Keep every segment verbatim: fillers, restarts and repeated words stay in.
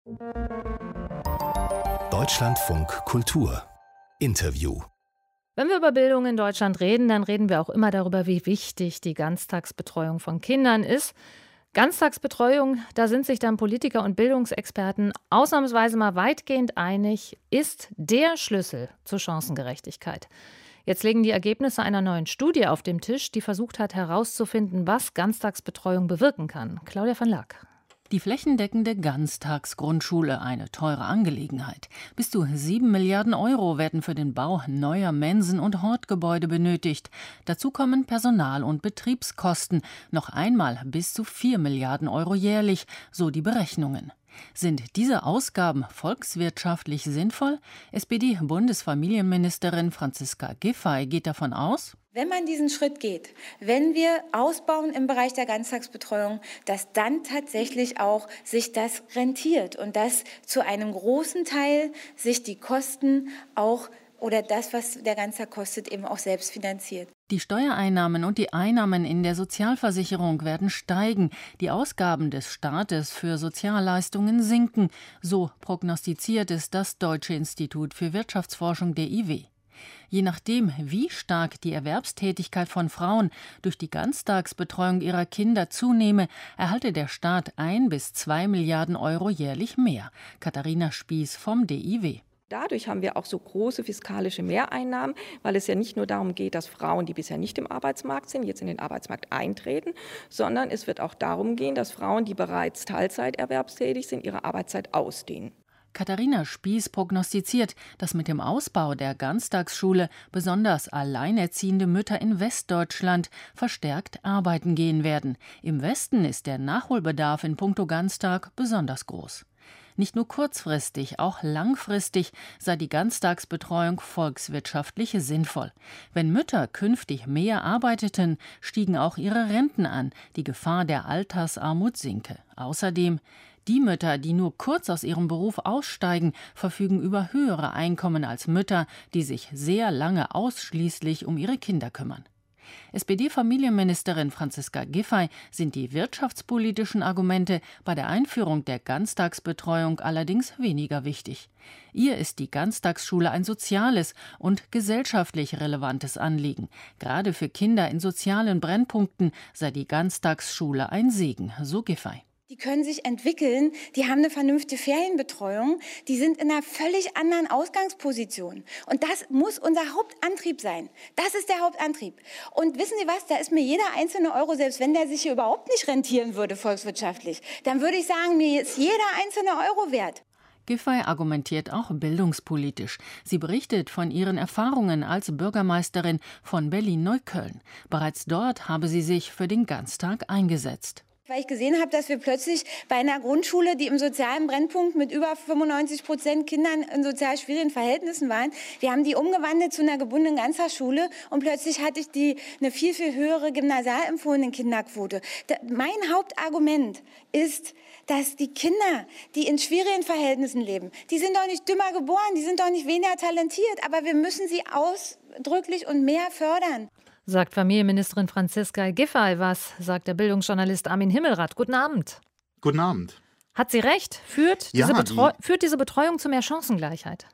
Deutschlandfunk Kultur Interview. Wenn wir über Bildung in Deutschland reden, dann reden wir auch immer darüber, wie wichtig die Ganztagsbetreuung von Kindern ist. Ganztagsbetreuung, da sind sich dann Politiker und Bildungsexperten ausnahmsweise mal weitgehend einig, ist der Schlüssel zur Chancengerechtigkeit. Jetzt liegen die Ergebnisse einer neuen Studie auf dem Tisch, die versucht hat herauszufinden, was Ganztagsbetreuung bewirken kann. Claudia van Laak. Die flächendeckende Ganztagsgrundschule, eine teure Angelegenheit. Bis zu sieben Milliarden Euro werden für den Bau neuer Mensen und Hortgebäude benötigt. Dazu kommen Personal- und Betriebskosten. Noch einmal bis zu vier Milliarden Euro jährlich, so die Berechnungen. Sind diese Ausgaben volkswirtschaftlich sinnvoll? S P D-Bundesfamilienministerin Franziska Giffey geht davon aus: Wenn man diesen Schritt geht, wenn wir ausbauen im Bereich der Ganztagsbetreuung, dass dann tatsächlich auch sich das rentiert und dass zu einem großen Teil sich die Kosten auch oder das, was der Ganztag kostet, eben auch selbst finanziert. Die Steuereinnahmen und die Einnahmen in der Sozialversicherung werden steigen, die Ausgaben des Staates für Sozialleistungen sinken, so prognostiziert es das Deutsche Institut für Wirtschaftsforschung D I W. Je nachdem, wie stark die Erwerbstätigkeit von Frauen durch die Ganztagsbetreuung ihrer Kinder zunehme, erhalte der Staat ein bis zwei Milliarden Euro jährlich mehr. Katharina Spieß vom D I W. Dadurch haben wir auch so große fiskalische Mehreinnahmen, weil es ja nicht nur darum geht, dass Frauen, die bisher nicht im Arbeitsmarkt sind, jetzt in den Arbeitsmarkt eintreten, sondern es wird auch darum gehen, dass Frauen, die bereits Teilzeiterwerbstätig sind, ihre Arbeitszeit ausdehnen. Katharina Spieß prognostiziert, dass mit dem Ausbau der Ganztagsschule besonders alleinerziehende Mütter in Westdeutschland verstärkt arbeiten gehen werden. Im Westen ist der Nachholbedarf in puncto Ganztag besonders groß. Nicht nur kurzfristig, auch langfristig sei die Ganztagsbetreuung volkswirtschaftlich sinnvoll. Wenn Mütter künftig mehr arbeiteten, stiegen auch ihre Renten an, die Gefahr der Altersarmut sinke. Außerdem: Die Mütter, die nur kurz aus ihrem Beruf aussteigen, verfügen über höhere Einkommen als Mütter, die sich sehr lange ausschließlich um ihre Kinder kümmern. S P D-Familienministerin Franziska Giffey sind die wirtschaftspolitischen Argumente bei der Einführung der Ganztagsbetreuung allerdings weniger wichtig. Ihr ist die Ganztagsschule ein soziales und gesellschaftlich relevantes Anliegen. Gerade für Kinder in sozialen Brennpunkten sei die Ganztagsschule ein Segen, so Giffey. Die können sich entwickeln, die haben eine vernünftige Ferienbetreuung, die sind in einer völlig anderen Ausgangsposition. Und das muss unser Hauptantrieb sein. Das ist der Hauptantrieb. Und wissen Sie was, da ist mir jeder einzelne Euro, selbst wenn der sich hier überhaupt nicht rentieren würde volkswirtschaftlich, dann würde ich sagen, mir ist jeder einzelne Euro wert. Giffey argumentiert auch bildungspolitisch. Sie berichtet von ihren Erfahrungen als Bürgermeisterin von Berlin-Neukölln. Bereits dort habe sie sich für den Ganztag eingesetzt. Weil ich gesehen habe, dass wir plötzlich bei einer Grundschule, die im sozialen Brennpunkt mit über fünfundneunzig Prozent Kindern in sozial schwierigen Verhältnissen waren, wir haben die umgewandelt zu einer gebundenen Ganztagsschule und plötzlich hatte ich die eine viel, viel höhere gymnasial empfohlene Kinderquote. Da, mein Hauptargument ist, dass die Kinder, die in schwierigen Verhältnissen leben, die sind doch nicht dümmer geboren, die sind doch nicht weniger talentiert, aber wir müssen sie ausdrücklich und mehr fördern. Sagt Familienministerin Franziska Giffey. Was sagt der Bildungsjournalist Armin Himmelrath? Guten Abend. Guten Abend. Hat sie recht? Führt diese, ja, Betreu- die führt diese Betreuung zu mehr Chancengleichheit?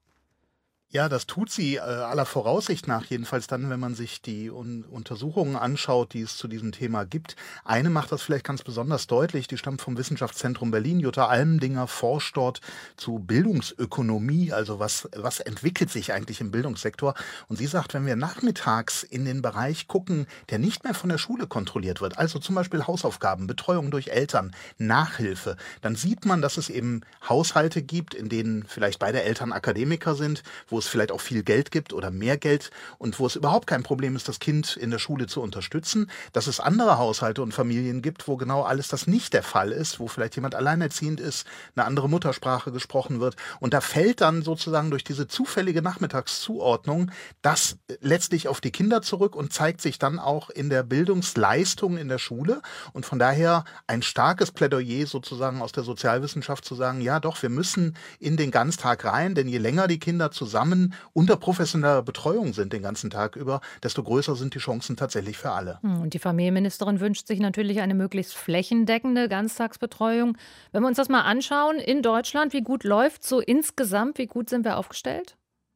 Ja, das tut sie äh, aller Voraussicht nach, jedenfalls dann, wenn man sich die Un- Untersuchungen anschaut, die es zu diesem Thema gibt. Eine macht das vielleicht ganz besonders deutlich, die stammt vom Wissenschaftszentrum Berlin. Jutta Almendinger forscht dort zu Bildungsökonomie, also was, was entwickelt sich eigentlich im Bildungssektor. Und sie sagt, wenn wir nachmittags in den Bereich gucken, der nicht mehr von der Schule kontrolliert wird, also zum Beispiel Hausaufgaben, Betreuung durch Eltern, Nachhilfe, dann sieht man, dass es eben Haushalte gibt, in denen vielleicht beide Eltern Akademiker sind, wo es vielleicht auch viel Geld gibt oder mehr Geld und wo es überhaupt kein Problem ist, das Kind in der Schule zu unterstützen, dass es andere Haushalte und Familien gibt, wo genau alles das nicht der Fall ist, wo vielleicht jemand alleinerziehend ist, eine andere Muttersprache gesprochen wird. Und da fällt dann sozusagen durch diese zufällige Nachmittagszuordnung das letztlich auf die Kinder zurück und zeigt sich dann auch in der Bildungsleistung in der Schule. Und von daher ein starkes Plädoyer sozusagen aus der Sozialwissenschaft zu sagen, ja doch, wir müssen in den Ganztag rein, denn je länger die Kinder zusammen zusammen unter professioneller Betreuung sind den ganzen Tag über, desto größer sind die Chancen tatsächlich für alle. Und die Familienministerin wünscht sich natürlich eine möglichst flächendeckende Ganztagsbetreuung. Wenn wir uns das mal anschauen, in Deutschland, wie gut läuft so insgesamt, wie gut sind wir aufgestellt?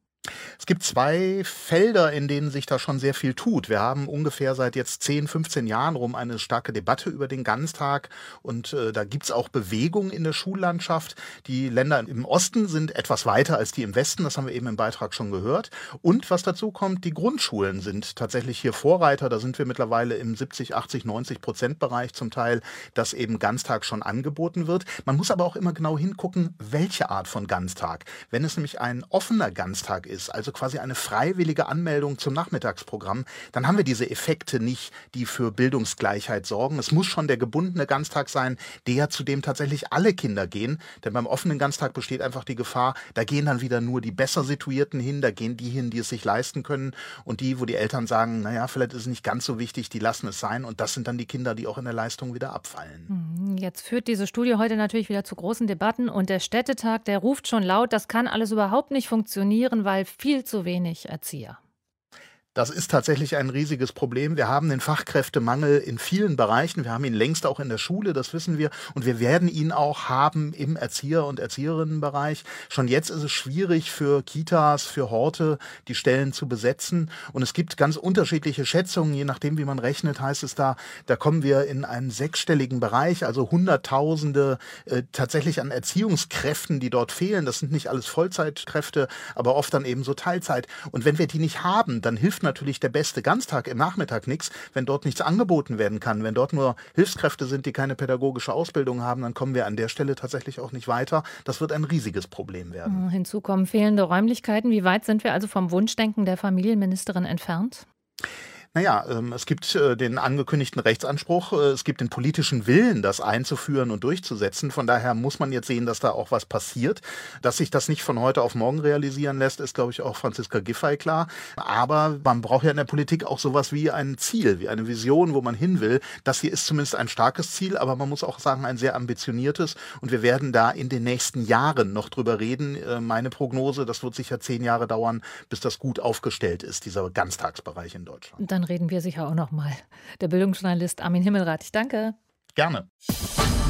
Es gibt zwei Felder, in denen sich da schon sehr viel tut. Wir haben ungefähr seit jetzt zehn, fünfzehn Jahren rum eine starke Debatte über den Ganztag und äh, da gibt es auch Bewegung in der Schullandschaft. Die Länder im Osten sind etwas weiter als die im Westen, das haben wir eben im Beitrag schon gehört. Und was dazu kommt, die Grundschulen sind tatsächlich hier Vorreiter. Da sind wir mittlerweile im siebzig, achtzig, neunzig Prozent Bereich zum Teil, dass eben Ganztag schon angeboten wird. Man muss aber auch immer genau hingucken, welche Art von Ganztag. Wenn es nämlich ein offener Ganztag ist, also quasi eine freiwillige Anmeldung zum Nachmittagsprogramm, dann haben wir diese Effekte nicht, die für Bildungsgleichheit sorgen. Es muss schon der gebundene Ganztag sein, der zu dem tatsächlich alle Kinder gehen. Denn beim offenen Ganztag besteht einfach die Gefahr, da gehen dann wieder nur die besser Situierten hin, da gehen die hin, die es sich leisten können und die, wo die Eltern sagen, naja, vielleicht ist es nicht ganz so wichtig, die lassen es sein und das sind dann die Kinder, die auch in der Leistung wieder abfallen. Jetzt führt diese Studie heute natürlich wieder zu großen Debatten und der Städtetag, der ruft schon laut, das kann alles überhaupt nicht funktionieren, weil viel zu wenig Erzieher. Das ist tatsächlich ein riesiges Problem. Wir haben den Fachkräftemangel in vielen Bereichen. Wir haben ihn längst auch in der Schule, das wissen wir. Und wir werden ihn auch haben im Erzieher- und Erzieherinnenbereich. Schon jetzt ist es schwierig für Kitas, für Horte, die Stellen zu besetzen. Und es gibt ganz unterschiedliche Schätzungen. Je nachdem, wie man rechnet, heißt es da, da kommen wir in einen sechsstelligen Bereich, also Hunderttausende äh, tatsächlich an Erziehungskräften, die dort fehlen. Das sind nicht alles Vollzeitkräfte, aber oft dann eben so Teilzeit. Und wenn wir die nicht haben, dann hilft natürlich der beste Ganztag im Nachmittag nichts, wenn dort nichts angeboten werden kann. Wenn dort nur Hilfskräfte sind, die keine pädagogische Ausbildung haben, dann kommen wir an der Stelle tatsächlich auch nicht weiter. Das wird ein riesiges Problem werden. Hinzu kommen fehlende Räumlichkeiten. Wie weit sind wir also vom Wunschdenken der Familienministerin entfernt? Naja, ähm, es gibt äh, den angekündigten Rechtsanspruch, äh, es gibt den politischen Willen, das einzuführen und durchzusetzen. Von daher muss man jetzt sehen, dass da auch was passiert. Dass sich das nicht von heute auf morgen realisieren lässt, ist, glaube ich, auch Franziska Giffey klar. Aber man braucht ja in der Politik auch sowas wie ein Ziel, wie eine Vision, wo man hin will. Das hier ist zumindest ein starkes Ziel, aber man muss auch sagen, ein sehr ambitioniertes. Und wir werden da in den nächsten Jahren noch drüber reden. Äh, meine Prognose, das wird sicher zehn Jahre dauern, bis das gut aufgestellt ist, dieser Ganztagsbereich in Deutschland. Dann reden wir sicher auch noch mal. Der Bildungsjournalist Armin Himmelrath, ich danke. Gerne.